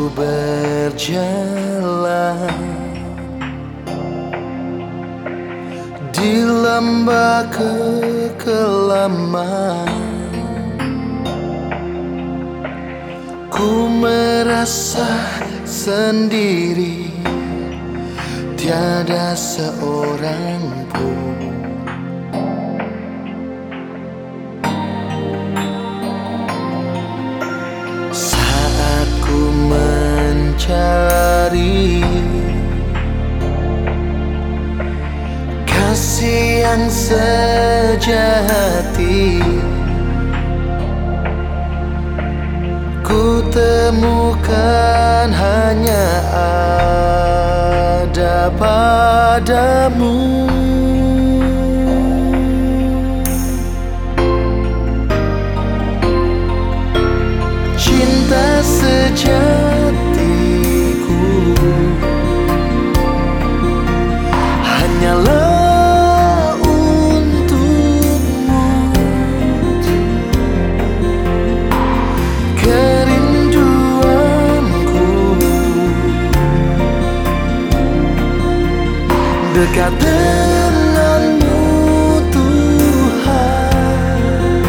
berjalan di lembah kekelaman. Ku merasa sendiri, tiada seorang pun. Saat ku mencari kasih yang sejati, ku temukan hanya ada padamu. Cinta sejatiku hanyalah untukmu. Kerinduanku dekat denganmu, Tuhan.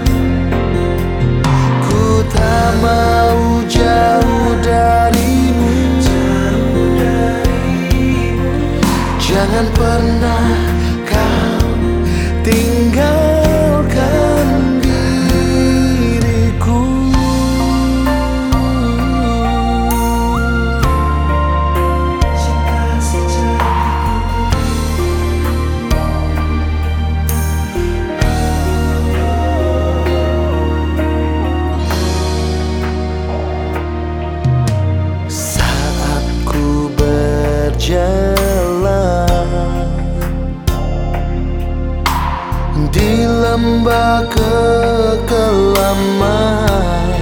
Ku tak mau jauh darimu. Jangan pernah kau tinggalkan diriku. Saat ku berjalan di lembah kekelaman,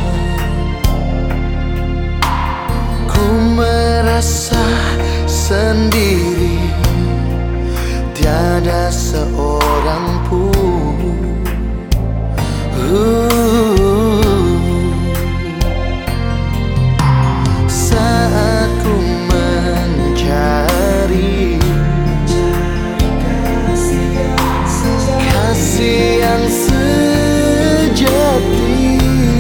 ku merasa sendiri, tiada seorang pun. Saat ku mencari kasih yang sejati,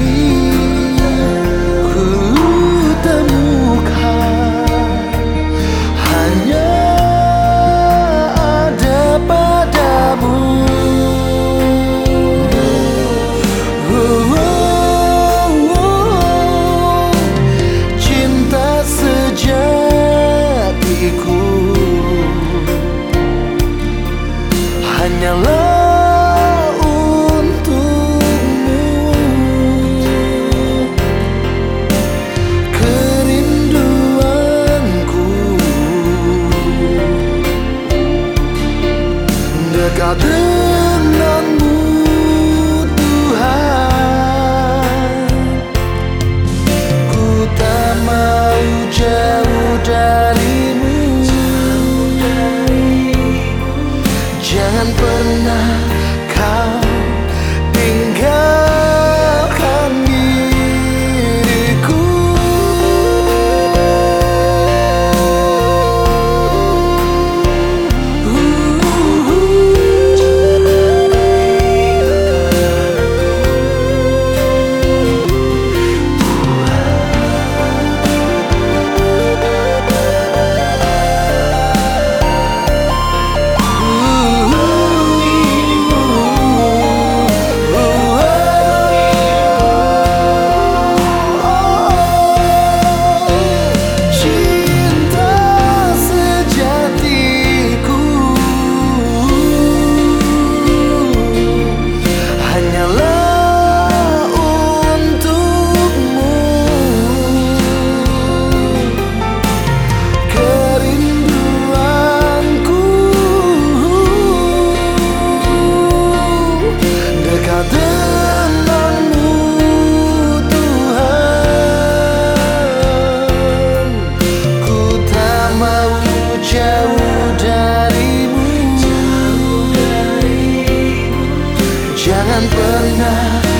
ku temukan hanya ada padamu. Cinta sejatiku hanyalah untukmu. Kerinduanku dekat denganmu, Tuhan. Ku tak mau jauh darimu. Jangan pernah kau tinggalkan diriku. Jangan pernah